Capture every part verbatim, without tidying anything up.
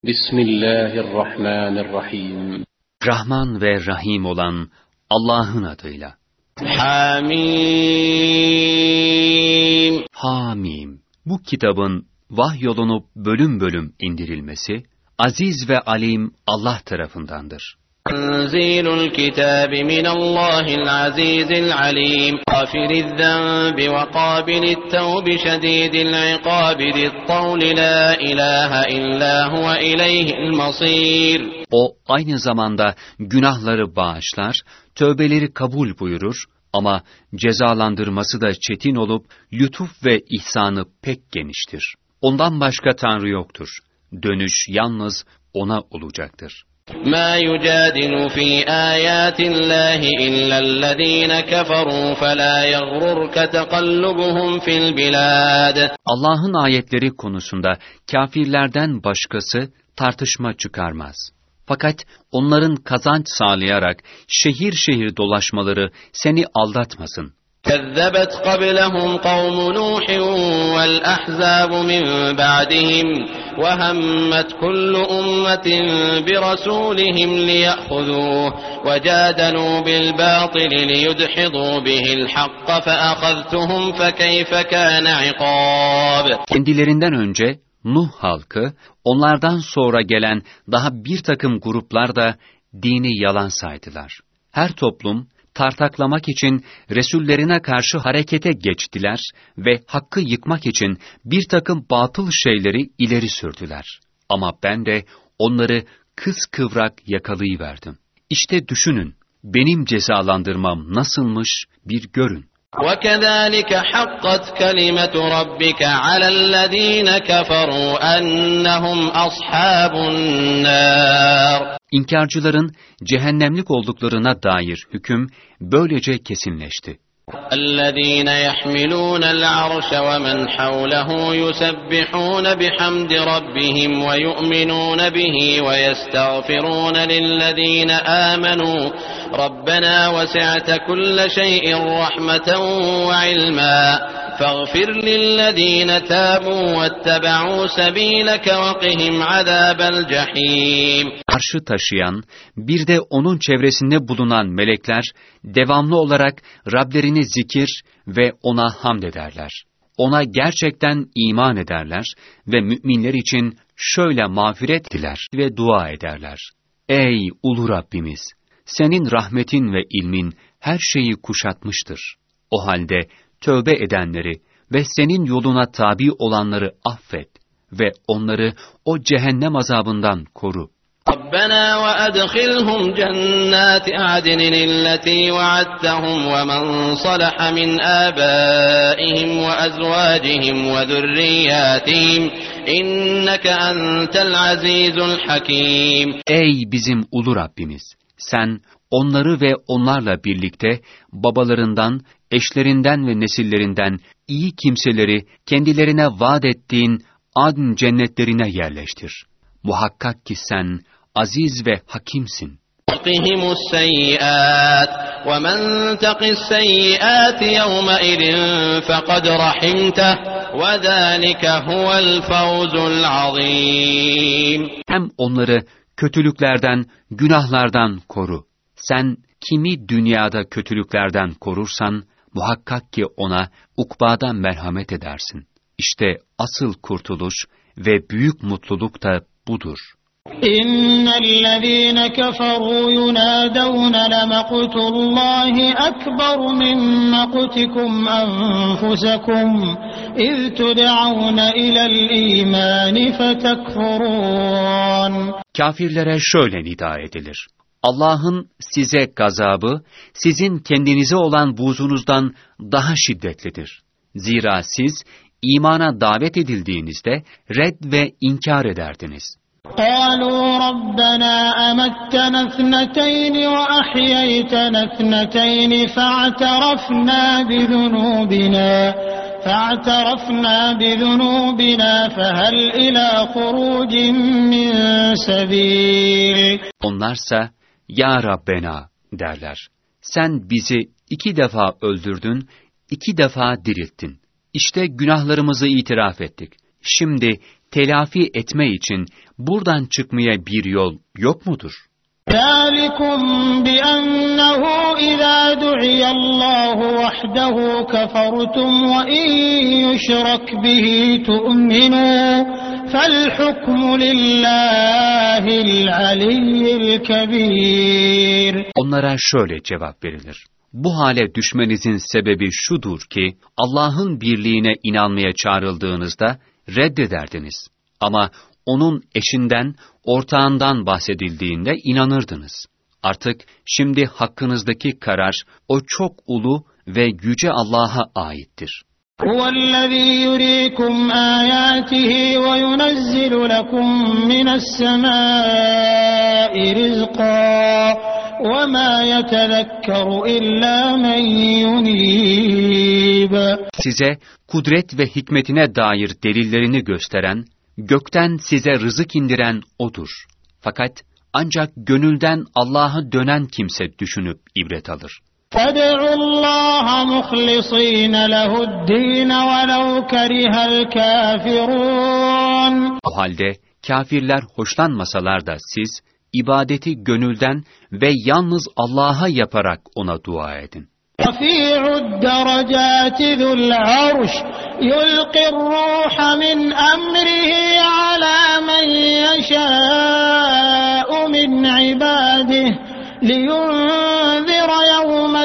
Bismillahirrahmanirrahim. Rahman ve Rahim olan Allah'ın adıyla. Hamim. Hamim. Bu kitabın vahyolunup bölüm bölüm indirilmesi, aziz ve alim Allah tarafındandır. Tenzilul kitabi minallahil azizil alim. Gafiriz zenbi ve kabilit tevbi şedidil ikabi dittavli la ilahe illa huve ileyhil masir. O aynı zamanda günahları bağışlar, tövbeleri kabul buyurur ama cezalandırması da çetin olup lütuf ve ihsanı pek geniştir. Ondan başka Tanrı yoktur. Dönüş yalnız O'na olacaktır. مَا يُجَادِلُ فِي آيَاتِ اللّٰهِ إِلَّا الَّذ۪ينَ كَفَرُوا فَلَا يَغْرُرْكَ تَقَلُّبُهُمْ فِي الْبِلَادِ. Allah'ın ayetleri konusunda kâfirlerden başkası tartışma çıkarmaz. Fakat onların kazanç sağlayarak şehir şehir dolaşmaları seni aldatmasın. كَذَّبَتْ قَبْلَهُمْ قَوْمُ نُوحٍ وَالْأَحْزَابُ مِنْ بَعْدِهِمْ وَهَمَّتْ كُلُّ أُمَّةٍ بِرَسُولِهِمْ لِيَأْخُذُوهُ وَجَادَلُوا بِالْبَاطِلِ لِيُدْحِضُوا بِهِ الْحَقَّ فَأَخَذْتُهُمْ فَكَيْفَ كَانَ عِقَابِ. Kendilerinden önce Nuh halkı, onlardan sonra gelen daha bir takım gruplar da dini yalan saydılar. Her toplum, tartaklamak için Resullerine karşı harekete geçtiler ve hakkı yıkmak için bir takım batıl şeyleri ileri sürdüler. Ama ben de onları kıskıvrak yakalayıverdim. İşte düşünün, benim cezalandırmam nasılmış bir görün. وَكَذَٰلِكَ حَقَّتْ كَلِمَةُ رَبِّكَ عَلَى الَّذ۪ينَ كَفَرُوا أَنَّهُمْ أَصْحَابُ النَّارِ. İnkarcıların cehennemlik olduklarına dair hüküm böylece kesinleşti. الَّذ۪ينَ يَحْمِلُونَ الْعَرْشَ وَمَنْ حَوْلَهُ يُسَبِّحُونَ بِحَمْدِ رَبِّهِمْ وَيُؤْمِنُونَ بِهِ وَيَسْتَغْفِرُونَ لِلَّذ۪ينَ آمَنُوا رَبَّنَا وَسِعْتَ كُلَّ شَيْءٍ رَحْمَةً وَعِلْمًا فَاغْفِرْ لِلَّذ۪ينَ تَابُوا وَاتَّبَعُوا سَب۪يلَكَ وَقِهِمْ عَذَابَ الْجَح۪يمِ. Arşı taşıyan, bir de onun çevresinde bulunan melekler, devamlı olarak Rablerini zikir ve ona hamd ederler. Ona gerçekten iman ederler ve müminler için şöyle mağfiret diler ve dua ederler. Ey ulu Rabbimiz! Senin rahmetin ve ilmin her şeyi kuşatmıştır. O halde tövbe edenleri ve senin yoluna tabi olanları affet ve onları o cehennem azabından koru. رَبَّنَا وَأَدْخِلْهُمْ جَنَّاتِ عَدْنٍ الَّتِي وَعَدتَّهُمْ وَمَنْ صَلَحَ مِنْ آبَائِهِمْ وَأَزْوَاجِهِمْ وَذُرِّيَّاتِهِمْ إِنَّكَ أَنْتَ الْعَزِيزُ الْحَكِيمُ. Ey bizim ulu Rabbimiz! Sen onları ve onlarla birlikte babalarından, eşlerinden ve nesillerinden iyi kimseleri kendilerine vaat ettiğin adn cennetlerine yerleştir. Muhakkak ki sen aziz ve hakimsin. وَقِهِمُ السَّيِّئَاتِ وَمَنْ تَقِ السَّيِّئَاتِ يَوْمَئِذٍ فَقَدْ رَحِمْتَهُ وَذَٰلِكَ هُوَ الْفَوْزُ الْعَظِيمُ. Hem onları kötülüklerden, günahlardan koru. Sen kimi dünyada kötülüklerden korursan, muhakkak ki ona ukbada merhamet edersin. İşte asıl kurtuluş ve büyük mutluluk da budur. İnnellezîne keferû yunâdevne lemaqtullâhi ekber min maqtikum enfusekum iz tud'avne ilel îmâni fetekfurûn. Kâfirlere şöyle nida edilir. Allah'ın size gazabı, sizin kendinize olan buğzunuzdan daha şiddetlidir. Zira siz, imana davet edildiğinizde red ve inkar ederdiniz. قَالُوا رَبَّنَا أَمَتَّنَا اثْنَتَيْنِ وَأَحْيَيْتَنَا اثْنَتَيْنِ فَاعْتَرَفْنَا بِذُنُوبِنَا فَاعْتَرَفْنَا بِذُنُوبِنَا فَهَلْ إِلَى خُرُوجٍ مِّن سَبِيلٍ. Onlarsa, Ya Rabbena derler. Sen bizi iki defa öldürdün, iki defa dirilttin. İşte günahlarımızı itiraf ettik. Şimdi telafi etme için buradan çıkmaya bir yol yok mudur? ذَٰلِكُمْ بِأَنَّهُ إِذَا دُعِيَ اللّٰهُ وَحْدَهُ كَفَرْتُمْ وَإِنْ يُشْرَكْ بِهِ تُؤْمِنُوا فَالْحُكْمُ لِلّٰهِ الْعَلِيِّ الْكَبِيرِ. Onlara şöyle cevap verilir. Bu hale düşmenizin sebebi şudur ki, Allah'ın birliğine inanmaya çağrıldığınızda reddederdiniz. Ama onun eşinden, ortağından bahsedildiğinde inanırdınız. Artık şimdi hakkınızdaki karar, o çok ulu ve yüce Allah'a aittir. هُوَ الَّذ۪ي يُر۪يكُمْ آيَاتِهِ وَيُنَزِّلُ لَكُمْ مِنَ السَّمَاءِ رِزْقًا وَمَا يَتَذَكَّرُ إِلَّا مَنْ يُن۪يبُ. Size kudret ve hikmetine dair delillerini gösteren, gökten size rızık indiren O'dur. Fakat ancak gönülden Allah'a dönen kimse düşünüp ibret alır. فَادْعُوا اللّٰهَ مُخْلِص۪ينَ لَهُ الدِّينَ وَلَوْ كَرِهَ الْكَافِرُونَ. O halde kafirler hoşlanmasalar da siz, ibadeti gönülden ve yalnız Allah'a yaparak ona dua edin. رَفِيعُ الدَّرَجَاتِ ذُو الْعَرْشِ يُلْقِي الرُّوحَ مِنْ أَمْرِهِ عَلَى مَنْ يَشَاءُ مِنْ عِبَادِهِ لِيُنْذِرَ يَوْمَ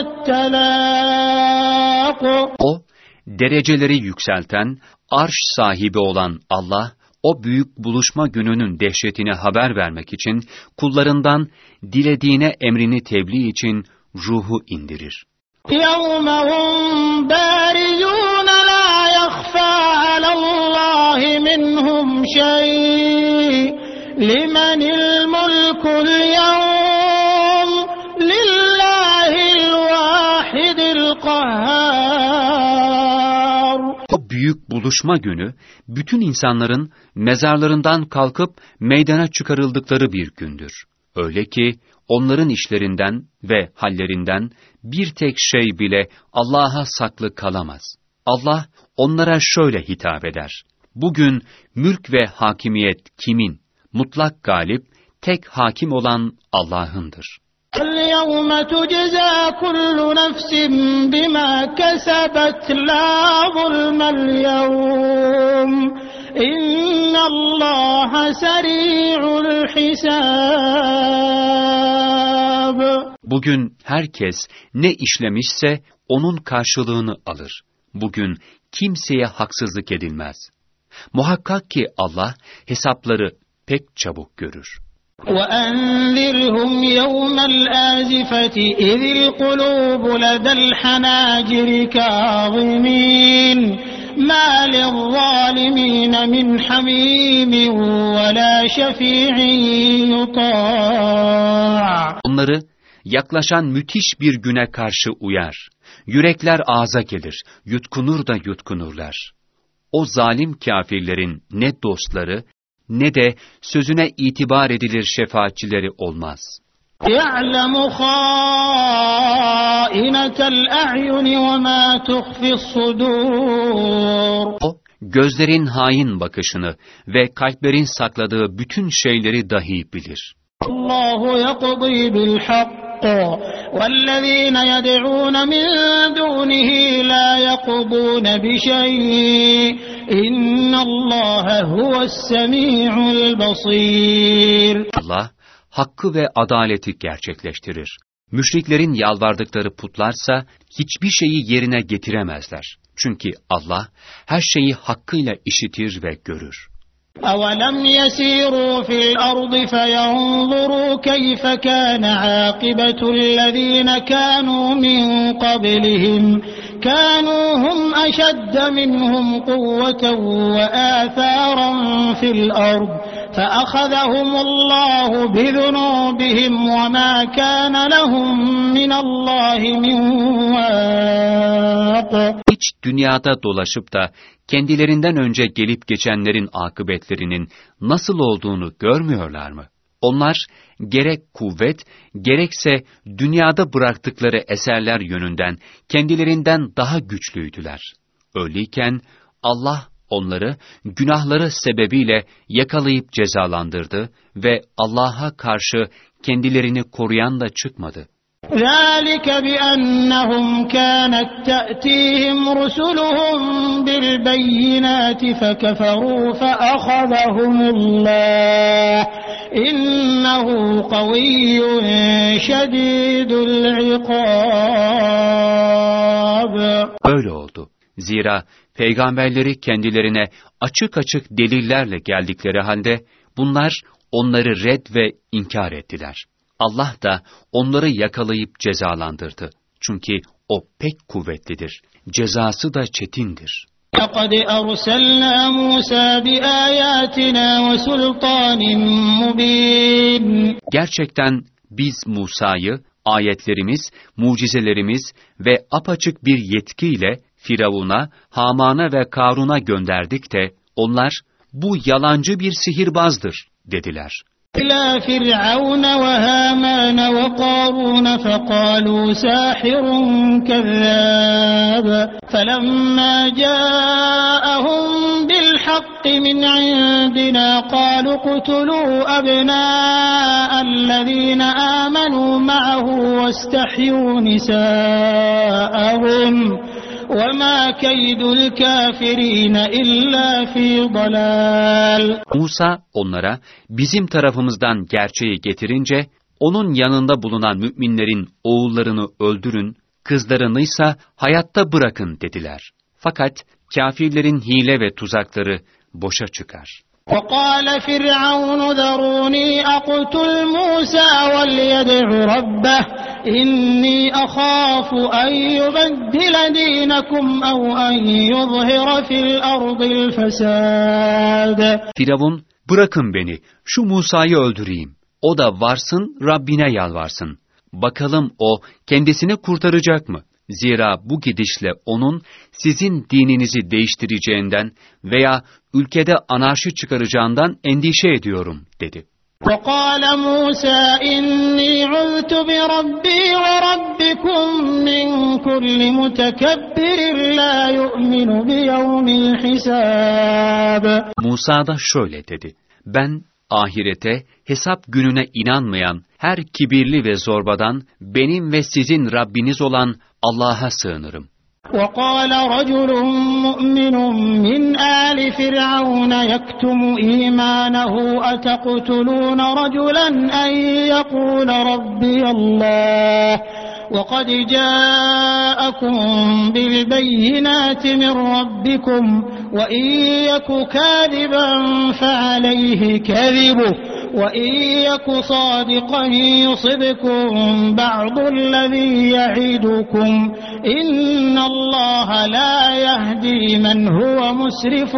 التَّلَاقِ. O, dereceleri yükselten, arş sahibi olan Allah, o büyük buluşma gününün dehşetine haber vermek için, kullarından dilediğine emrini tebliğ için ruhu indirir. يَوْمَ هُمْ بَارِزُونَ لَا يَخْفَى عَلَى اللّٰهِ مِنْهُمْ شَيْءٌ لِمَنِ الْمُلْكُ الْيَوْمِ لِلّٰهِ الْوَاحِدِ الْقَهَّارِ. O büyük buluşma günü, bütün insanların mezarlarından kalkıp meydana çıkarıldıkları bir gündür. Öyle ki, onların işlerinden ve hallerinden bir tek şey bile Allah'a saklı kalamaz. Allah onlara şöyle hitap eder. Bugün mülk ve hakimiyet kimin? Mutlak galip, tek hakim olan Allah'ındır. الْيَوْمَ تُجْزَى كُلُّ نَفْسٍ بِمَا كَسَبَتْ لَا ظُلْمَ الْيَوْمِ إِنَّ اللّٰهَ سَرِيعُ الْحِسَابِ. Bugün herkes ne işlemişse onun karşılığını alır. Bugün kimseye haksızlık edilmez. Muhakkak ki Allah hesapları pek çabuk görür. وَأَنذِرْهُمْ يَوْمَ الْآزِفَةِ إِذِ الْقُلُوبُ لَدَى الْحَنَاجِرِ كَاظِمِينَ مَا لِلظَّالِمِينَ مِنْ حَمِيمٍ وَلَا شَفِيعٍ يُطَاعٍ. Onları yaklaşan müthiş bir güne karşı uyar. Yürekler ağza gelir, yutkunur da yutkunurlar. O zalim kâfirlerin ne dostları, ne de sözüne itibar edilir şefaatçileri olmaz. يَعْلَمُ خَائِنَةَ الْأَعْيُنِ وَمَا تُخْفِي الصُّدُورُ. O, gözlerin hain bakışını ve kalplerin sakladığı bütün şeyleri dahi bilir. اللّٰهُ يَقْضِي بِالْحَقِّ وَالَّذ۪ينَ يَدْعُونَ مِنْ دُونِهِ لَا يَقْضُونَ بِشَيْءٍ اِنَّ اللّٰهَ هُوَ السَّمِيعُ الْبَصِيرُ. Allah, hakkı ve adaleti gerçekleştirir. Müşriklerin yalvardıkları putlarsa hiçbir şeyi yerine getiremezler. Çünkü Allah her şeyi hakkıyla işitir ve görür. أَوَلَمْ يَسِيرُوا فِي الْأَرْضِ فَيَنْظُرُوا كَيْفَ كَانَ عَاقِبَةُ الَّذ۪ينَ كَانُوا مِنْ قَبْلِهِمْ كَانُوا هُمْ أَشَدَّ مِنْهُمْ قُوَّةً وَآثَارًا فِي الْأَرْضِ فَأَخَذَهُمُ اللّٰهُ بِذُنُوبِهِمْ وَمَا كَانَ لَهُمْ مِنَ اللّٰهِ مِنْ وَاقٍ. Hiç dünyada dolaşıp da kendilerinden önce gelip geçenlerin akıbetlerinin nasıl olduğunu görmüyorlar mı? Onlar gerek kuvvet, gerekse dünyada bıraktıkları eserler yönünden kendilerinden daha güçlüydüler. Öyleyken Allah onları günahları sebebiyle yakalayıp cezalandırdı ve Allah'a karşı kendilerini koruyan da çıkmadı. ذَٰلِكَ بِأَنَّهُمْ كَانَتْ تَأْتِيهِمْ رُسُلُهُم بِالْبَيِّنَاتِ فَكَفَرُوا فَأَخَذَهُمُ اللّٰهُ إِنَّهُ قَوِيٌّ شَدِيدُ الْعِقَابِ. Öyle oldu. Zira peygamberleri kendilerine açık açık delillerle geldikleri halde bunlar onları red ve inkar ettiler. Allah da onları yakalayıp cezalandırdı. Çünkü o pek kuvvetlidir. Cezası da çetindir. لَقَدْ أَرْسَلْنَا مُوسَى بِآيَاتِنَا وَسُلْطَانٍ مُبِينٍ. Gerçekten biz Musa'yı ayetlerimiz, mucizelerimiz ve apaçık bir yetkiyle Firavun'a, Haman'a ve Karun'a gönderdik de onlar bu yalancı bir sihirbazdır dediler. إِلَى فِرْعَوْنَ وَهَامَانَ وَقَارُونَ فَقَالُوا سَاحِرٌ كَذَّابٌ فَلَمَّا جَاءَهُم بِالْحَقِّ مِنْ عِندِنَا قَالُوا اقْتُلُوا أَبْنَاءَ الَّذِينَ آمَنُوا مَعَهُ وَاسْتَحْيُوا نِسَاءَهُمْ وَمَا كَيْدُ الْكَافِرِينَ إِلَّا فِي ضَلَالٍ. Musa onlara bizim tarafımızdan gerçeği getirince onun yanında bulunan müminlerin oğullarını öldürün, kızlarınıysa hayatta bırakın dediler. Fakat kâfirlerin hile ve tuzakları boşa çıkar. وَقَالَ فِرْعَوْنُ ذَرُونِي أَقْتُلْ مُوسَى وَلْيَدْعُ رَبَّهُ إِنِّي أَخَافُ أَنْ يُبَدِّلَ دِينَكُمْ أَوْ أَنْ يُظْهِرَ فِي الْأَرْضِ الْفَسَادَ. Firavun, bırakın beni, şu Musa'yı öldüreyim. O da varsın, Rabbine yalvarsın. Bakalım o kendisini kurtaracak mı? Zira bu gidişle onun sizin dininizi değiştireceğinden veya ülkede anarşi çıkaracağından endişe ediyorum dedi. وَقَالَ مُوسَى إِنِّي عُذْتُ بِرَبِّي وَرَبِّكُمْ مِنْ كُلِّ مُتَكَبِّرٍ لَا يُؤْمِنُ بِيَوْمِ الْحِسَابِ. Musa da şöyle dedi. Ben ahirete, hesap gününe inanmayan her kibirli ve zorbadan benim ve sizin Rabbiniz olan Allah'a sığınırım. وَقَالَ رَجُلٌ مُؤْمِنٌ مِّنْ آلِ فِرْعَوْنَ يَكْتُمُ إِيمَانَهُ أَتَقْتُلُونَ رَجُلًا أَن يَقُولَ رَبِّيَ اللَّهُ وَقَدْ جَاءَكُم بِالْبَيِّنَاتِ مِنْ رَبِّكُمْ وَإِن يَكُ كَاذِبًا فَعَلَيْهِ كَذِبُهُ وَإِن يَكُ صَادِقًا يُصِبْكُم بَعْضُ الَّذِي يَعِدُكُمْ إِنَّ اللَّهَ لَا يَهْدِي مَنْ هُوَ مُسْرِفٌ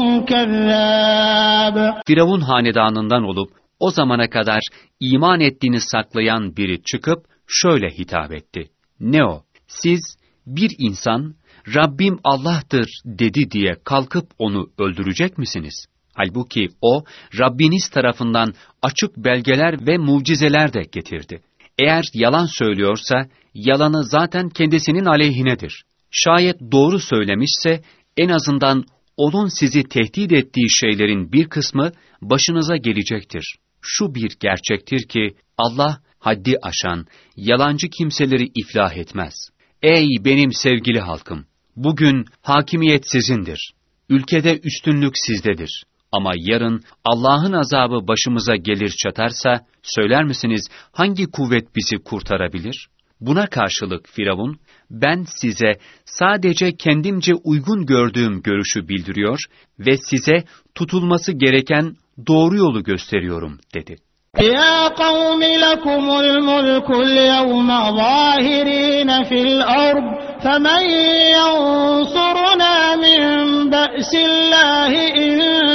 كَذَّابٌ. Firavun hanedanından olup o zamana kadar iman ettiğini saklayan biri çıkıp şöyle hitap etti. Ne o? Siz bir insan Rabbim Allah'tır dedi diye kalkıp onu öldürecek misiniz? Halbuki o Rabbiniz tarafından açık belgeler ve mucizeler de getirdi. Eğer yalan söylüyorsa yalanı zaten kendisinin aleyhinedir. Şayet doğru söylemişse en azından onun sizi tehdit ettiği şeylerin bir kısmı başınıza gelecektir. Şu bir gerçektir ki Allah haddi aşan, yalancı kimseleri iflah etmez. Ey benim sevgili halkım! Bugün hakimiyet sizindir. Ülkede üstünlük sizdedir. Ama yarın Allah'ın azabı başımıza gelir çatarsa, söyler misiniz hangi kuvvet bizi kurtarabilir? Buna karşılık Firavun, ben size sadece kendimce uygun gördüğüm görüşü bildiriyor ve size tutulması gereken doğru yolu gösteriyorum dedi. يَا قَوْمِ لَكُمُ الْمُلْكُ الْيَوْمَ ظَاهِرِينَ فِي الْأَرْضِ فَمَنْ يَنْصُرُنَا مِنْ بَأْسِ اللَّهِ إِنْ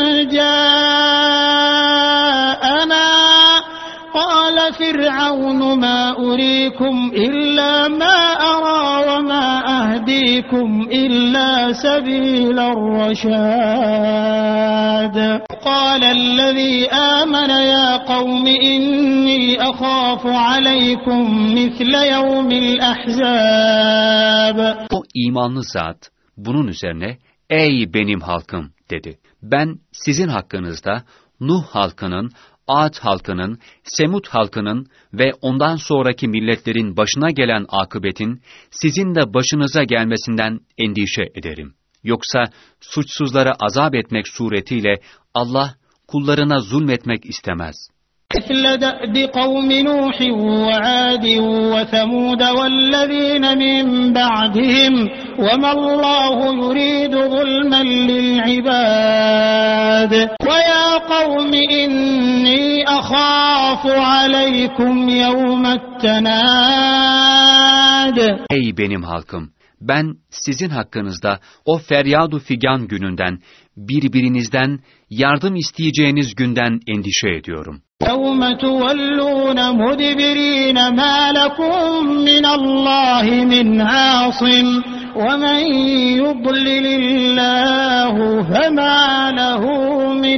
جَاءَنَا قَالَ فِرْعَوْنُ مَا أُرِيكُمْ إِلَّا مَا أَرَى وَمَا أَهْدِيكُمْ إِلَّا سَبِيلَ الرَّشَادِ قَالَ الَّذِي آمَنَ يَا قَوْمِ إِنِّي أَخَافُ عَلَيْكُمْ مِثْلَ يَوْمِ الْأَحْزَابِ. O imanlı zat bunun üzerine ey benim halkım dedi. Ben sizin hakkınızda Nuh halkının, Ad halkının, Semud halkının ve ondan sonraki milletlerin başına gelen akıbetin sizin de başınıza gelmesinden endişe ederim. Yoksa suçsuzlara azap etmek suretiyle Allah kullarına zulmetmek istemez. مثل دأب قوم نوح وعاد وثمود والذين من بعدهم وما الله يريد ظلما للعباد ويا قوم إني أخاف عليكم يوم التناد. Ey benim halkım! Ben sizin hakkınızda o feryadu figan gününden, birbirinizden yardım isteyeceğiniz günden endişe ediyorum. يَوْمَ تُوَلُّونَ مُدْبِرِينَ مَا لَكُمْ مِنَ اللّٰهِ مِنْ عَاصِمٍ وَمَنْ يُضْلِلِ اللّٰهُ فَمَا لَهُ مِنْ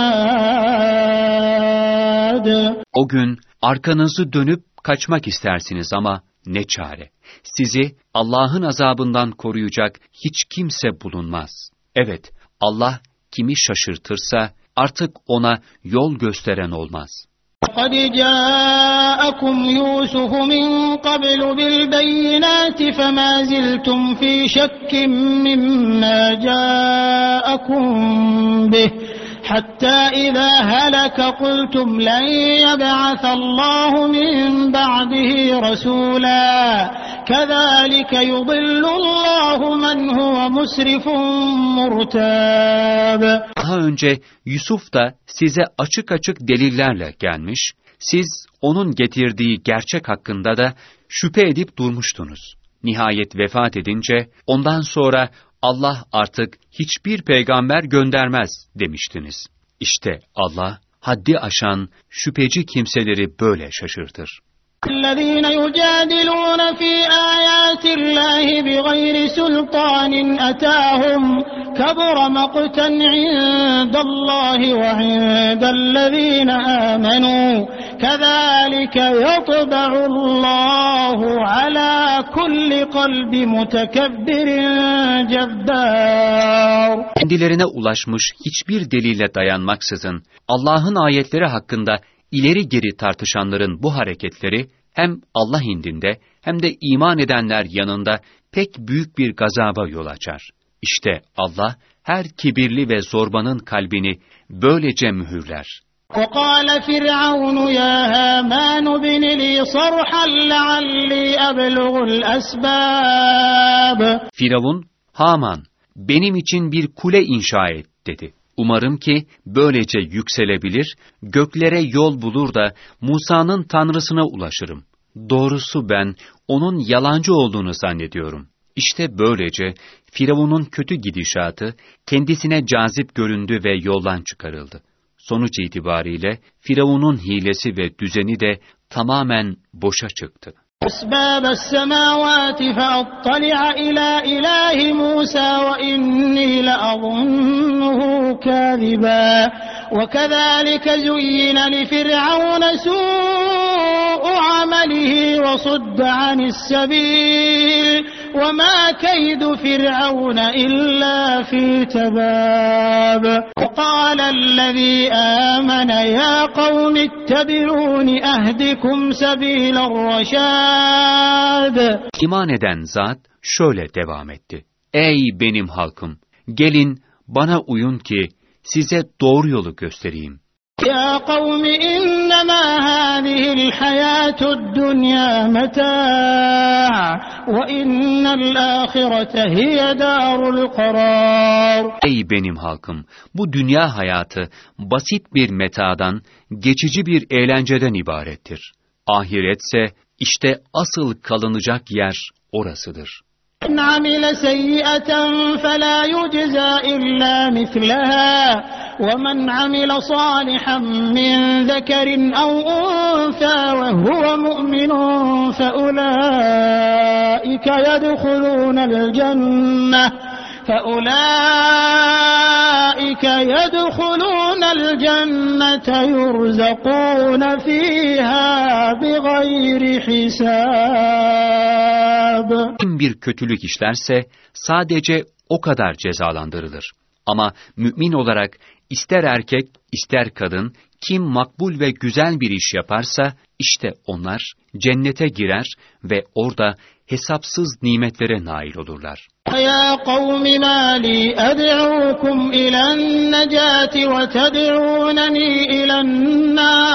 هَادٍ. O gün arkanızı dönüp kaçmak istersiniz ama ne çare. Sizi Allah'ın azabından koruyacak hiç kimse bulunmaz. Evet, Allah kimi şaşırtırsa artık ona yol gösteren olmaz. قَدْ جَاءَكُمْ يُوسُفُ مِنْ قَبْلُ بِالْبَيِّنَاتِ فَمَا زِلْتُمْ فِي شَكٍّ مِّمَّا جَاءَكُمْ بِهِ حَتَّى إِذَا هَلَكَ قُلْتُمْ لَنْ يَبْعَثَ اللَّهُ مِنْ بَعْدِهِ رَسُولًا كَذَٰلِكَ يُضِلُّ اللّٰهُ مَنْ هُوَ مُسْرِفٌ مُرْتَابٌ. Daha önce Yusuf da size açık açık delillerle gelmiş, siz onun getirdiği gerçek hakkında da şüphe edip durmuştunuz. Nihayet vefat edince ondan sonra Allah artık hiçbir peygamber göndermez demiştiniz. İşte Allah haddi aşan şüpheci kimseleri böyle şaşırtır. الذين يجادلون في آيات الله بغير سلطان أتاهم كبر مقتا عند الله وعند الذين آمنوا كذلك يطبع الله على كل قلب متكبر جبار. Kendilerine ulaşmış hiçbir delile dayanmaksızın Allah'ın ayetleri hakkında İleri geri tartışanların bu hareketleri hem Allah indinde hem de iman edenler yanında pek büyük bir gazaba yol açar. İşte Allah her kibirli ve zorbanın kalbini böylece mühürler. وَقَالَ فِرْعَوْنُ يَا هَامَانُ ابْنِ لِي صَرْحًا لَعَلِّي أَبْلُغُ الْأَسْبَابَ. Firavun, Haman, benim için bir kule inşa et dedi. Umarım ki böylece yükselebilir, göklere yol bulur da Musa'nın Tanrısına ulaşırım. Doğrusu ben onun yalancı olduğunu zannediyorum. İşte böylece Firavun'un kötü gidişatı kendisine cazip göründü ve yoldan çıkarıldı. Sonuç itibariyle Firavun'un hilesi ve düzeni de tamamen boşa çıktı. أسباب السماوات فأطلع إلى إله موسى وإني لأظنه كاذبا وكذلك زين لفرعون سوء عمله وصد عن السبيل وما كيد فرعون إلا في تباب. وقال الذي آمن يا قوم اتبعون أهدكم سبيل الرشاد. İman eden zat şöyle devam etti. Ey benim halkım! Gelin bana uyun ki size doğru yolu göstereyim. يا قوم إنما هذه الحياة الدنيا متاع وإن الآخرة هي دار القرار. Ey benim halkım! Bu dünya hayatı basit bir metadan, geçici bir eğlenceden ibarettir. Ahiretse işte asıl kalınacak yer orasıdır. إن عمل سيئة فلا يجزى إلا مثلها ومن عمل صالحا من ذكر أو أنثى وهو مؤمن فأولئك يدخلون الجنة فأولئك يدخلون الجنة يرزقون فيها بغير حساب. Kim bir kötülük işlerse sadece o kadar cezalandırılır. Ama mümin olarak ister erkek ister kadın kim makbul ve güzel bir iş yaparsa işte onlar cennete girer ve orada hesapsız nimetlere nail olurlar. Ya kavmi ma li ed'ukum ilen necati ve ted'uneni ilen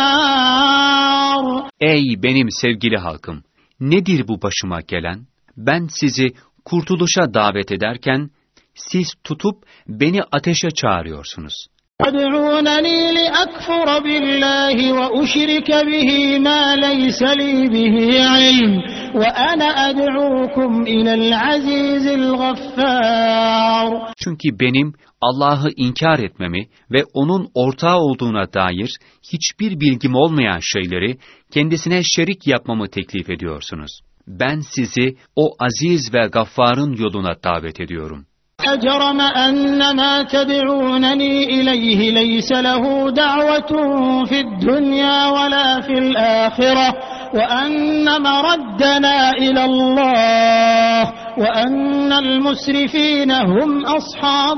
nar. Ey benim sevgili halkım! Nedir bu başıma gelen? Ben sizi kurtuluşa davet ederken siz tutup beni ateşe çağırıyorsunuz. تدعونني لأكفر بالله وأشرك به ما ليس لي به علم وأنا أدعوكم إلى العزيز الغفار. Çünkü benim Allah'ı inkar etmemi ve onun ortağı olduğuna dair hiçbir bilgim olmayan şeyleri kendisine şerik yapmamı teklif ediyorsunuz. Ben sizi o aziz ve gaffarın yoluna davet ediyorum. أجرم أن ما تدعونني إليه ليس له دعوة في الدنيا ولا في الآخرة وأن مردنا إلى الله وأن المسرفين هم أصحاب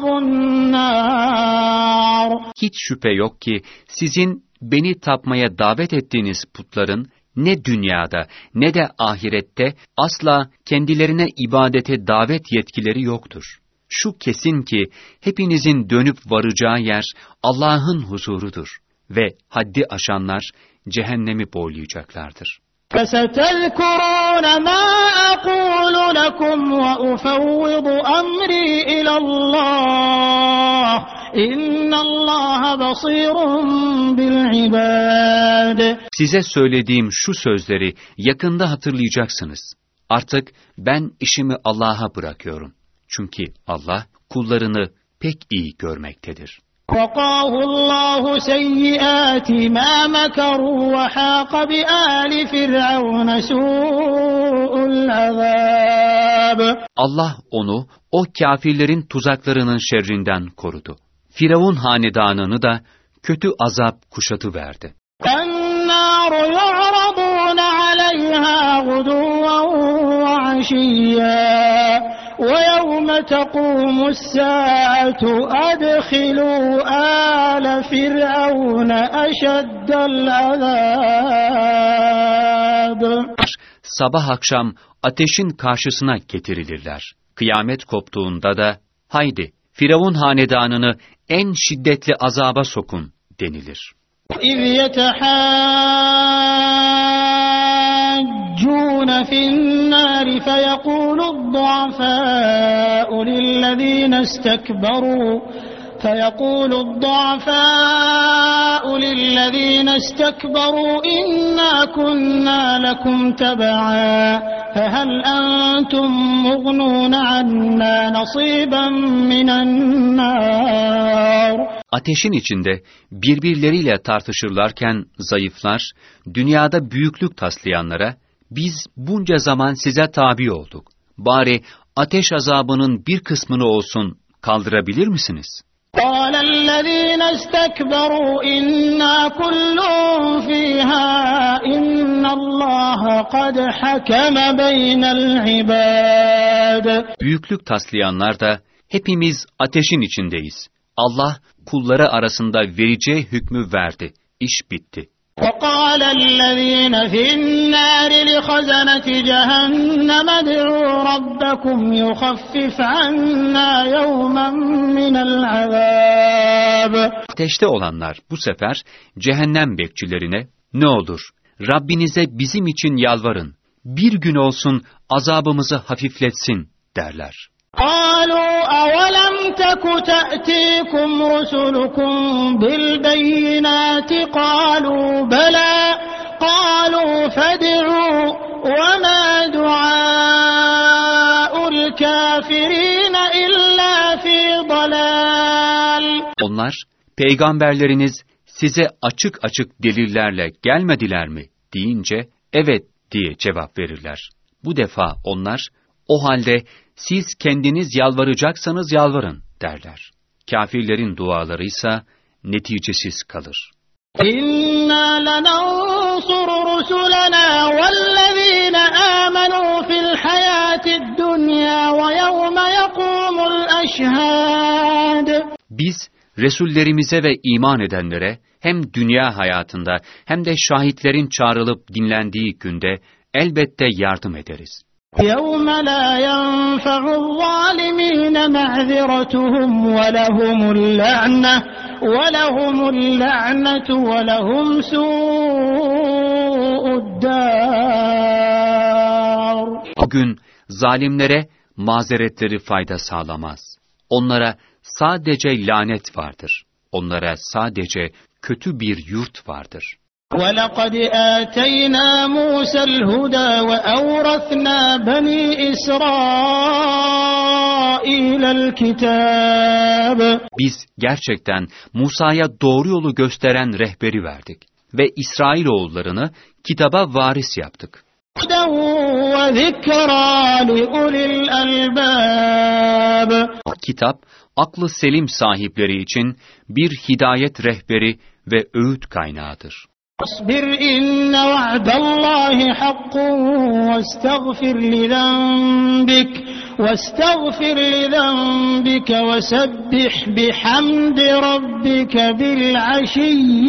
النار. Hiç şüphe yok ki sizin beni tapmaya davet ettiğiniz putların ne dünyada ne de ahirette asla kendilerine ibadete davet yetkileri yoktur. Şu kesin ki hepinizin dönüp varacağı yer Allah'ın huzurudur ve haddi aşanlar cehennemi boylayacaklardır. فَسَتَذْكُرُونَ مَا أَقُولُ لَكُمْ وَأُفَوِّضُ أَمْرِي إِلَى اللّٰهِ إِنَّ اللّٰهَ بَصِيرٌ بِالْعِبَادِ. Size söylediğim şu sözleri yakında hatırlayacaksınız. Artık ben işimi Allah'a bırakıyorum. Çünkü Allah kullarını pek iyi görmektedir. وَقَاهُ اللّٰهُ سَيِّئَاتِ مَا مَكَرُوا وَحَاقَ بِآلِ فِرْعَوْنَ سُوءُ الْعَذَابِ. Allah onu o kâfirlerin tuzaklarının şerrinden korudu. Firavun hanedanını da kötü azap kuşatıverdi. النَّارُ يُعْرَضُونَ عَلَيْهَا غُدُوًّا وَعَشِيًّا وَيَوْمَ تَقُومُ السَّاعَةُ أَدْخِلُوا آلَ فِرْعَوْنَ أَشَدَّ الْعَذَابِ. Sabah akşam ateşin karşısına getirilirler. Kıyamet koptuğunda da haydi Firavun hanedanını en şiddetli azaba sokun denilir. إِذْ يَتَحَاجُّونَ فِي النَّارِ فَيَقُولُ الضُّعَفَاءُ لِلَّذِينَ اسْتَكْبَرُوا فَيَقُولُ الضُّعَفَاءُ لِلَّذِينَ اسْتَكْبَرُوا إِنَّا كُنَّا لَكُمْ تَبَعًا فَهَلْ أَنْتُمْ مُغْنُونَ عَنَّا نَصِيبًا مِنَ النَّارِ. Ateşin içinde birbirleriyle tartışırlarken zayıflar, dünyada büyüklük taslayanlara, biz bunca zaman size tabi olduk. Bari ateş azabının bir kısmını olsun kaldırabilir misiniz? قَالَ الَّذِينَ اسْتَكْبَرُوا إِنَّا كُلٌّ فِيهَا إِنَّ اللّٰهَ قَدْ حَكَمَ بَيْنَ الْعِبَادِ. Büyüklük taslayanlar da, hepimiz ateşin içindeyiz. Allah kulları arasında vereceği hükmü verdi. İş bitti. وَقَالَ الَّذِينَ فِي النَّارِ لِخَزَنَةِ جَهَنَّمَ ادْعُوا رَبَّكُمْ يُخَفِّفْ عَنَّا يَوْمًا مِنَ الْعَذَابِ. Ateşte olanlar bu sefer cehennem bekçilerine, ne olur Rabbinize bizim için yalvarın, bir gün olsun azabımızı hafifletsin derler. قالوا أولم تك تأتيكم رسلكم بالبينات قالوا بلى قالوا فادعوا وما دعاء الكافرين إلا في ضلال. Onlar, peygamberleriniz size açık açık delillerle gelmediler mi deyince, evet diye cevap verirler. Bu defa onlar, o halde siz kendiniz yalvaracaksanız yalvarın derler. Kâfirlerin duaları ise neticesiz kalır. İnna lenansuru rusulana vellezîne âmenû fil hayâtid dunya ve yevme yekûmul eşhâd. Resullerimize ve iman edenlere hem dünya hayatında hem de şahitlerin çağrılıp dinlendiği günde elbette yardım ederiz. يَوْمَ لَا يَنْفَعُ الظَّالِمِينَ مَعْذِرَتُهُمْ وَلَهُمُ اللَّعْنَةُ وَلَهُمُ اللَّعْنَةُ وَلَهُمْ سُوءُ الدَّارِ. O gün zalimlere mazeretleri fayda sağlamaz. Onlara sadece lanet vardır. Onlara sadece kötü bir yurt vardır. وَلَقَدْ آتَيْنَا مُوسَى الْهُدَى وَأَوْرَثْنَا بَنِي إِسْرَائِيلَ الْكِتَابَ. Biz gerçekten Musa'ya doğru yolu gösteren rehberi verdik ve İsrailoğullarını kitaba varis yaptık. هُدًى وَذِكْرَى لِأُولِي الْأَلْبَابِ. Kitap, aklı selim sahipleri için bir hidayet rehberi ve öğüt kaynağıdır. اصبر إن وعد الله حق واستغفر لذنبك واستغفر لذنبك وسبح بحمد ربك بالعشي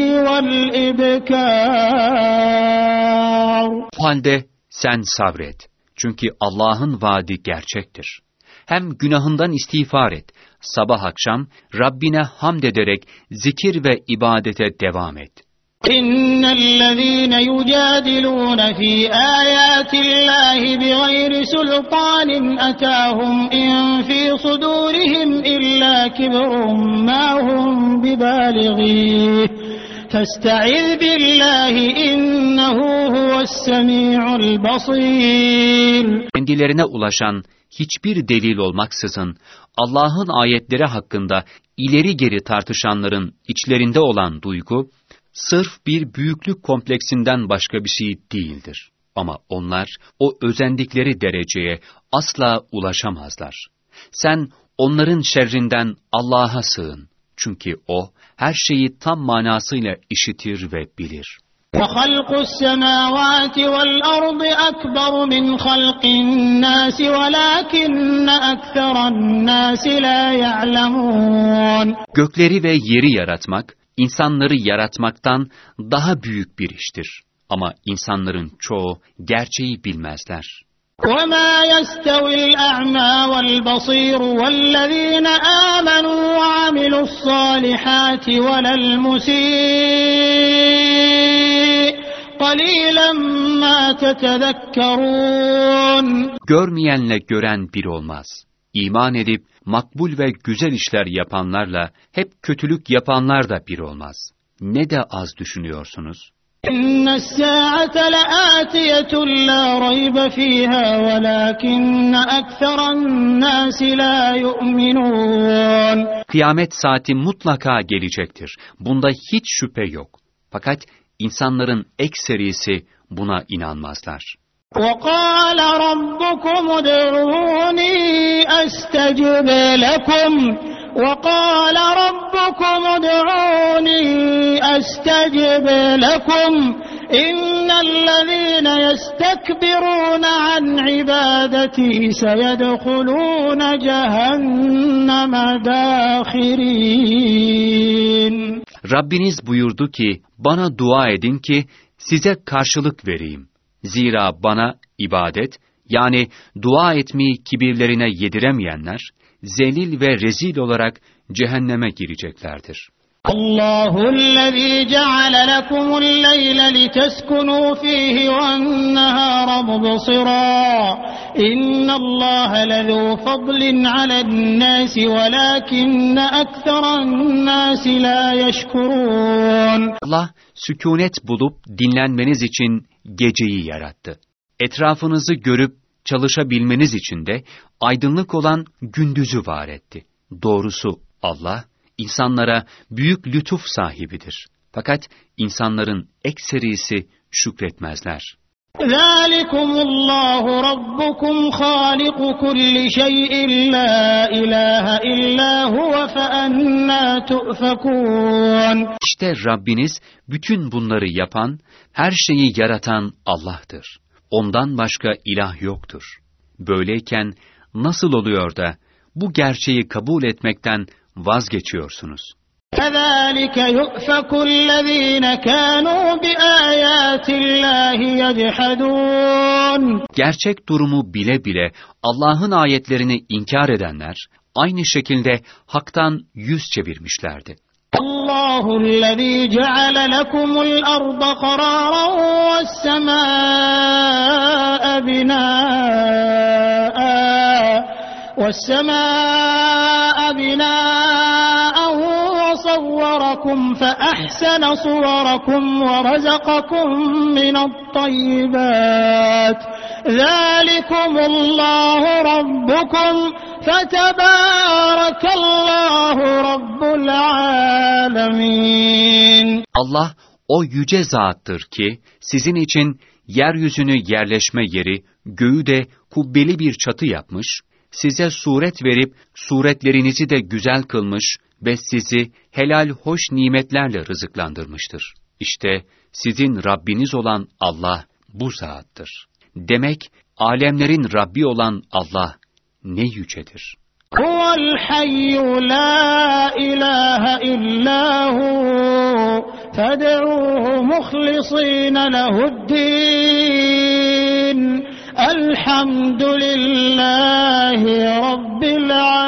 والإبكار. O halde sen sabret. Çünkü Allah'ın vaadi gerçektir. Hem günahından istiğfar et. Sabah akşam Rabbine hamd ederek zikir ve ibadete devam et. إن الذين يجادلون في آيات الله بغير سلطان أتاهم إن في صدورهم إلا كبر ما هم ببالغيه فاستعذ بالله إنه هو السميع البصير. Kendilerine ulaşan hiçbir delil olmaksızın Allah'ın ayetleri hakkında ileri geri tartışanların içlerinde olan duygu, sırf bir büyüklük kompleksinden başka bir şey değildir. Ama onlar o özendikleri dereceye asla ulaşamazlar. Sen onların şerrinden Allah'a sığın. Çünkü O her şeyi tam manasıyla işitir ve bilir. وَخَلْقُ السَّمَاوَاتِ وَالْأَرْضِ أَكْبَرُ مِنْ خَلْقِ النَّاسِ وَلَكِنَّ أَكْثَرَ النَّاسِ لَا يَعْلَمُونَ. Gökleri ve yeri yaratmak, insanları yaratmaktan daha büyük bir iştir. Ama insanların çoğu gerçeği bilmezler. وَمَا يَسْتَوِي الْأَعْمَى وَالْبَصِيرُ وَالَّذ۪ينَ آمَنُوا وَعَمِلُوا الصَّالِحَاتِ وَلَا الْمُسِيءُ قَلِيلًا مَا تَتَذَكَّرُونَ. Görmeyenle gören bir olmaz. İman edip makbul ve güzel işler yapanlarla hep kötülük yapanlar da bir olmaz. Ne de az düşünüyorsunuz. إِنَّ السَّاعَةَ لَآتِيَةٌ لَا رَيْبَ فِيهَا وَلَكِنَّ أَكْثَرَ النَّاسِ لَا يُؤْمِنُونَ. Kıyamet saati mutlaka gelecektir. Bunda hiç şüphe yok. Fakat insanların ekserisi buna inanmazlar. وَقَالَ رَبُّكُمُ ادْعُونِي أَسْتَجِبْ لَكُمْ وَقَالَ رَبُّكُمُ ادْعُونِي أَسْتَجِبْ لَكُمْ إِنَّ الَّذِينَ يَسْتَكْبِرُونَ عَنْ عِبَادَتِي سَيَدْخُلُونَ جَهَنَّمَ دَاخِرِينَ. Rabbiniz buyurdu ki, bana dua edin ki size karşılık vereyim. Zira bana ibadet, yani dua etmeyi kibirlerine yediremeyenler, zelil ve rezil olarak cehenneme gireceklerdir. Allahu'llezî ceale lekumul-leyle liteskunû fîhî ve'n-nehâre mubsirâ. İnnallâhe lezû fadlin alen-nâsi velâkinne ekseran-nâsi lâ yeşkurûn. Allah, sükûnet bulup dinlenmeniz için geceyi yarattı. Etrafınızı görüp çalışabilmeniz için de aydınlık olan gündüzü var etti. Doğrusu Allah, insanlara büyük lütuf sahibidir. Fakat insanların ekserisi şükretmezler. ذَٰلِكُمُ اللّٰهُ رَبُّكُمْ خَالِقُ كُلِّ شَيْءٍ لَا إِلَٰهَ إِلَّا هُوَ فَأَنَّىٰ تُؤْفَكُونَ. İşte Rabbiniz bütün bunları yapan, her şeyi yaratan Allah'tır. Ondan başka ilah yoktur. Böyleyken nasıl oluyor da bu gerçeği kabul etmekten vazgeçiyorsunuz? كَذَٰلِكَ يُؤْفَكُ الَّذ۪ينَ كَانُوا بِآيَاتِ اللّٰهِ يَجْحَدُونَ Gerçek durumu bile bile Allah'ın ayetlerini inkar edenler, aynı şekilde haktan yüz çevirmişlerdi. اللّٰهُ الَّذ۪ي جَعَلَ لَكُمُ الْأَرْضَ قَرَارًا وَالسَّمَاءَ بِنَاءً وَالسَّمَاءَ بِنَاءً وَصَوَّرَكُمْ فَأَحْسَنَ صُوَرَكُمْ وَرَزَقَكُمْ مِنَ الطَّيِّبَاتِ ذَٰلِكُمُ اللّٰهُ رَبُّكُمْ فَتَبَارَكَ اللّٰهُ رَبُّ الْعَالَمِينَ Allah o yüce zattır ki sizin için yeryüzünü yerleşme yeri, göğü de kubbeli bir çatı yapmış, size suret verip suretlerinizi de güzel kılmış ve sizi helal hoş nimetlerle rızıklandırmıştır. İşte sizin Rabbiniz olan Allah bu zattır. Demek alemlerin Rabbi olan Allah ne yücedir. Huvel hayyu la ilahe illa hu fed'uhu muhlisîne lehu'd-dîn. Elhamdülillahi Rabbil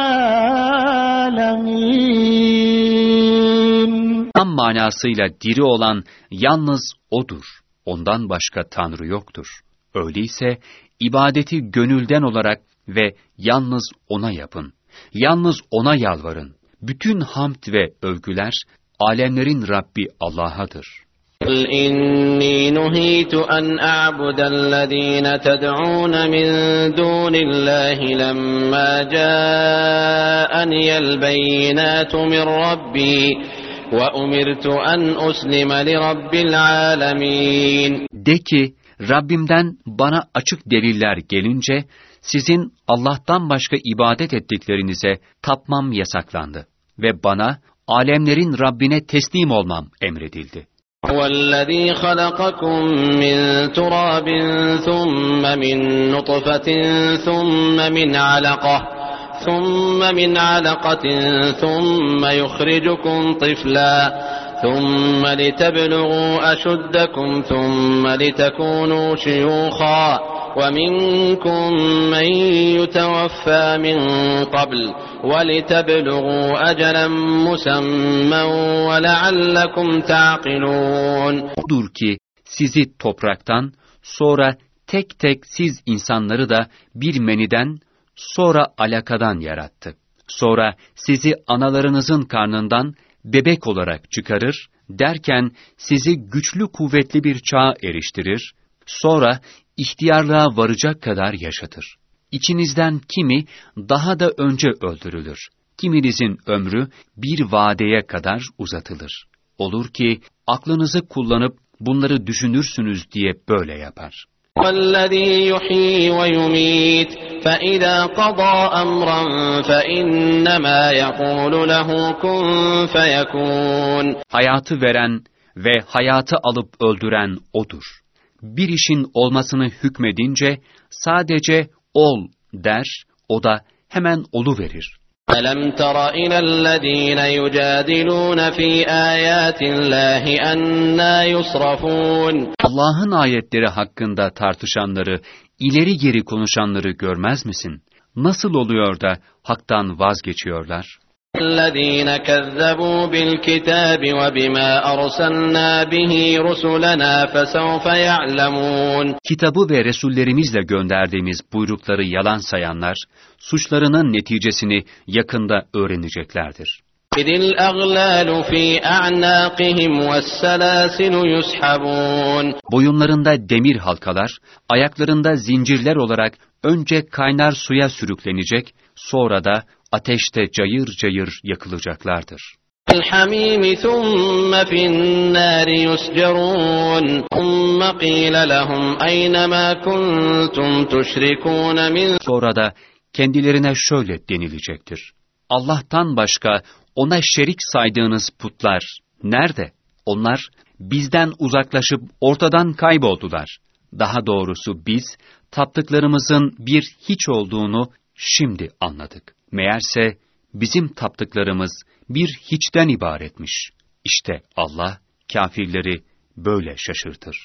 âlemin. Tam manasıyla diri olan yalnız O'dur. Ondan başka Tanrı yoktur. Öyleyse ibadeti gönülden olarak ve yalnız O'na yapın. Yalnız O'na yalvarın. Bütün hamd ve övgüler alemlerin Rabbi Allah'adır. قُلْ إِنِّي نُهِيتُ أَنْ أَعْبُدَ الَّذ۪ينَ تَدْعُونَ مِنْ دُونِ اللّٰهِ لَمَّا جَاءَنِيَ الْبَيِّنَاتُ مِنْ رَبِّي وَأُمِرْتُ أَنْ أُسْلِمَ لِرَبِّ الْعَالَمِينَ. De ki, Rabbimden bana açık deliller gelince, sizin Allah'tan başka ibadet ettiklerinize tapmam yasaklandı ve bana alemlerin Rabbine teslim olmam emredildi. وَالَّذ۪ي خَلَقَكُمْ مِنْ تُرَابٍ ثُمَّ مِنْ نُطْفَةٍ ثُمَّ مِنْ عَلَقَةٍ ثُمَّ مِنْ عَلَقَةٍ ثُمَّ يُخْرِجُكُمْ طِفْلًا ثُمَّ لِتَبْلُغُوا أَشُدَّكُمْ ثُمَّ لِتَكُونُوا شُيُوخًا وَمِنْكُمْ مَنْ يُتَوَفَّى مِنْ قَبْلُ وَلِتَبْلُغُوا أَجَلًا مُسَمًّى وَلَعَلَّكُمْ تَعْقِلُونَ. Odur ki sizi topraktan, sonra tek tek siz insanları da bir meniden, sonra alakadan yarattı. Sonra sizi analarınızın karnından bebek olarak çıkarır, derken sizi güçlü kuvvetli bir çağa eriştirir, sonra ihtiyarlığa varacak kadar yaşatır. İçinizden kimi daha da önce öldürülür. Kiminizin ömrü bir vadeye kadar uzatılır. Olur ki aklınızı kullanıp bunları düşünürsünüz diye böyle yapar. وَالَّذ۪ي يُحْيِي وَيُمِيتُ فَإِذَا قَضَى أَمْرًا فَإِنَّمَا يَقُولُ لَهُ كُنْ فَيَكُونُ. Hayatı veren ve hayatı alıp öldüren O'dur. Bir işin olmasını hükmedince sadece ol der, o da hemen oluverir. أَلَمْ تَرَ إِلَى الَّذ۪ينَ يُجَادِلُونَ ف۪ي آيَاتِ اللّٰهِ أَنَّا يُصْرَفُونَ. Allah'ın ayetleri hakkında tartışanları, ileri geri konuşanları görmez misin? Nasıl oluyor da haktan vazgeçiyorlar? الَّذ۪ينَ كَذَّبُوا بِالْكِتَابِ وَبِمَا أَرْسَلْنَا بِهِ رُسُلَنَا فَسَوْفَ يَعْلَمُونَ. Kitabı ve Resullerimizle gönderdiğimiz buyrukları yalan sayanlar, suçlarının neticesini yakında öğreneceklerdir. اِذِ الْأَغْلَالُ ف۪ي أَعْنَاقِهِمْ وَالسَّلَاسِلُ يُسْحَبُونَ. Boyunlarında demir halkalar, ayaklarında zincirler olarak önce kaynar suya sürüklenecek, sonra da ateşte cayır cayır yakılacaklardır. الْحَمِيمِ ثُمَّ فِي النَّارِ يُسْجَرُونَ ثُمَّ قِيلَ لَهُمْ أَيْنَ مَا كُنْتُمْ تُشْرِكُونَ مِنْ. Sonra da kendilerine şöyle denilecektir. Allah'tan başka ona şerik saydığınız putlar nerede? Onlar bizden uzaklaşıp ortadan kayboldular. Daha doğrusu biz taptıklarımızın bir hiç olduğunu şimdi anladık. Meğerse bizim taptıklarımız bir hiçten ibaretmiş. İşte Allah kâfirleri böyle şaşırtır.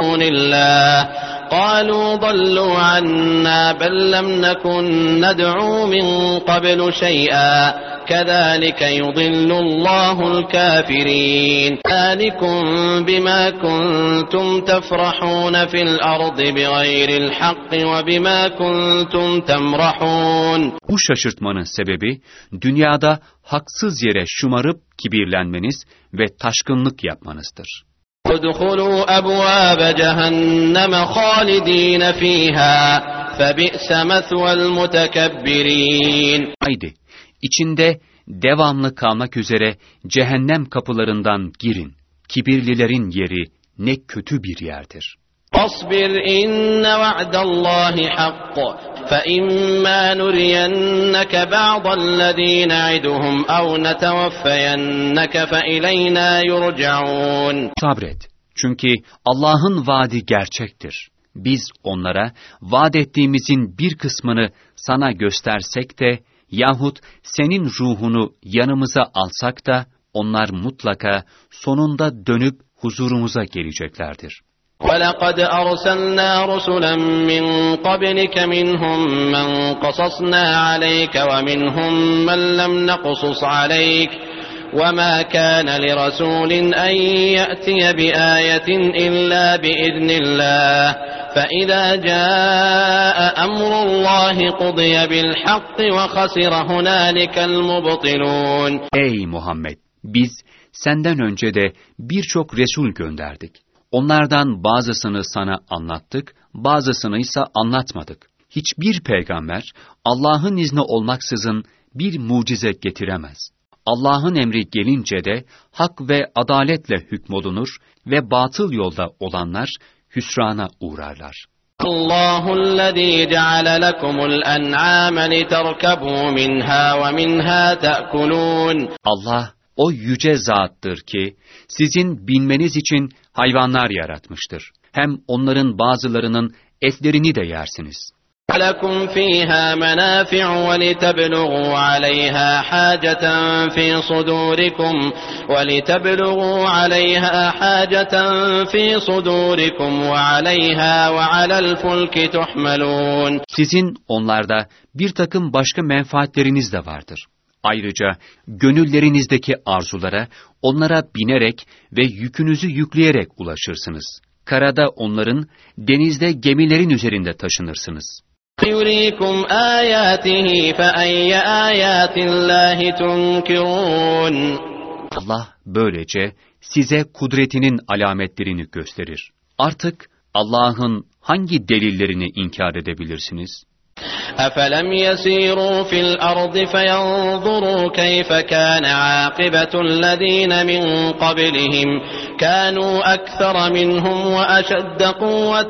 قالوا ضلوا عنا بل لم نكن ندعو من قبل شيئا كذلك يضل الله الكافرين ذلكم بما كنتم تفرحون في الأرض بغير الحق وبما كنتم تمرحون. Bu şaşırtmanın sebebi dünyada haksız yere şımarıp kibirlenmeniz ve taşkınlık yapmanızdır. ادخلوا أبواب جهنم خالدين فيها فبئس مثوى المتكبرين. Haydi, içinde devamlı kalmak üzere cehennem kapılarından girin. Kibirlilerin yeri ne kötü bir yerdir. اصبر إن وعد الله حق فإما نرينك بعض الذي نعدهم أو نتوفينك فإلينا يرجعون. Sabret. Çünkü Allah'ın vaadi gerçektir. Biz onlara vaat ettiğimizin bir kısmını sana göstersek de yahut senin ruhunu yanımıza alsak da onlar mutlaka sonunda dönüp huzurumuza geleceklerdir. وَلَقَدْ أَرْسَلْنَا رُسُلًا مِّن قَبْلِكَ مِنْهُم مَّن قَصَصْنَا عَلَيْكَ وَمِنْهُم مَّن لَّمْ نَقْصُصْ عَلَيْكَ وَمَا كَانَ لِرَسُولٍ أَن يَأْتِيَ بِآيَةٍ إِلَّا بِإِذْنِ اللَّهِ فَإِذَا جَاءَ أَمْرُ اللَّهِ قُضِيَ بِالْحَقِّ وَخَسِرَ هُنَالِكَ الْمُبْطِلُونَ. Ey Muhammed! Biz senden önce de birçok Resul gönderdik. Onlardan bazısını sana anlattık, bazısını ise anlatmadık. Hiçbir peygamber Allah'ın izni olmaksızın bir mucize getiremez. Allah'ın emri gelince de hak ve adaletle hükmolunur ve batıl yolda olanlar hüsrana uğrarlar. Allahu'llezî ceale lekumul en'âme literkebû minhâ ve minhâ te'kulûn. Allah o yüce zattır ki sizin binmeniz için hayvanlar yaratmıştır. Hem onların bazılarının etlerini de yersiniz. وَلَكُمْ فِيهَا مَنَافِعُ وَلِتَبْلُغُوا عَلَيْهَا حَاجَةً فِي صُدُورِكُمْ وَلِتَبْلُغُوا عَلَيْهَا حَاجَةً فِي صُدُورِكُمْ وَعَلَيْهَا وَعَلَى الْفُلْكِ تُحْمَلُونَ. Sizin onlarda bir takım başka menfaatleriniz de vardır. Ayrıca gönüllerinizdeki arzulara, onlara binerek ve yükünüzü yükleyerek ulaşırsınız. Karada onların, denizde gemilerin üzerinde taşınırsınız. يُرِيكُمْ آيَاتِهِ فَأَيَّ آيَاتِ اللّٰهِ تُنْكِرُونَ. Allah böylece size kudretinin alametlerini gösterir. Artık Allah'ın hangi delillerini inkar edebilirsiniz? أَفَلَمْ يَسِيرُوا فِي الْأَرْضِ فَيَنْظُرُوا كَيْفَ كَانَ عَاقِبَةُ الَّذِينَ مِنْ قَبْلِهِمْ كَانُوا أَكْثَرَ مِنْهُمْ وَأَشَدَّ قُوَّةً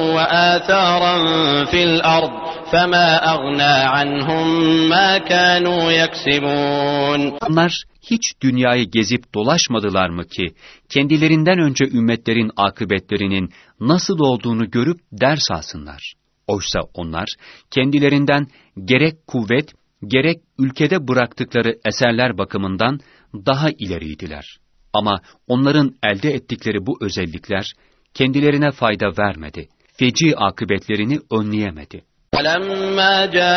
وَآثَارًا فِي الْأَرْضِ فَمَا أَغْنَى عَنْهُمْ مَا كَانُوا يَكْسِبُونَ. Onlar hiç dünyayı gezip dolaşmadılar mı ki kendilerinden önce ümmetlerin akıbetlerinin nasıl olduğunu görüp ders alsınlar? Oysa onlar kendilerinden gerek kuvvet, gerek ülkede bıraktıkları eserler bakımından daha ileriydiler. Ama onların elde ettikleri bu özellikler kendilerine fayda vermedi, feci akıbetlerini önleyemedi. وَلَمَّا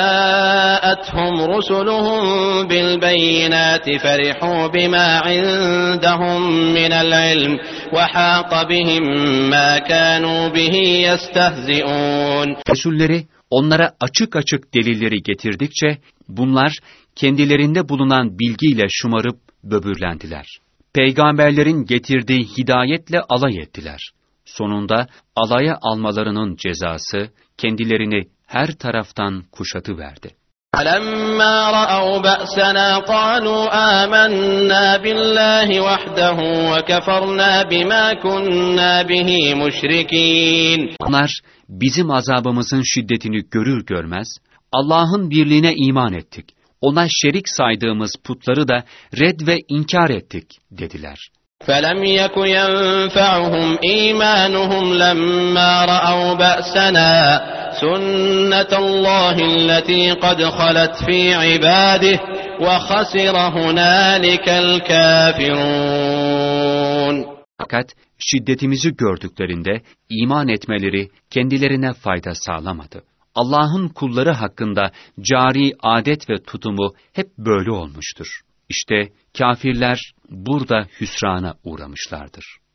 جَاءَتْهُمْ رُسُلُهُم بِالْبَيِّنَاتِ فَرِحُوا بِمَا عِندَهُم مِّنَ الْعِلْمِ وَحَاقَ بِهِم مَّا كَانُوا بِهِ يَسْتَهْزِئُونَ. Resulleri onlara açık açık delilleri getirdikçe bunlar kendilerinde bulunan bilgiyle şımarıp böbürlendiler. Peygamberlerin getirdiği hidayetle alay ettiler. Sonunda alaya almalarının cezası kendilerini her taraftan kuşatıverdi. فَلَمَّا رَأَوْا بَأْسَنَا قَالُوا آمَنَّا بِاللّٰهِ وَحْدَهُ وَكَفَرْنَا بِمَا كُنَّا بِهِ مُشْرِكِينَ. Onlar bizim azabımızın şiddetini görür görmez Allah'ın birliğine iman ettik. Ona şerik saydığımız putları da red ve inkar ettik dediler. فَلَمْ يَكُ يَنْفَعُهُمْ إِيمَانُهُمْ لَمَّا رَأَوْا بَأْسَنَا سُنَّةَ اللّٰهِ الَّتِي قَدْ خَلَتْ فِي عِبَادِهِ وَخَسِرَ هُنَالِكَ الْكَافِرُونَ. Fakat şiddetimizi gördüklerinde iman etmeleri kendilerine fayda sağlamadı. Allah'ın kulları hakkında cari adet ve tutumu hep böyle olmuştur. İşte kafirler burada hüsrana uğramışlardır.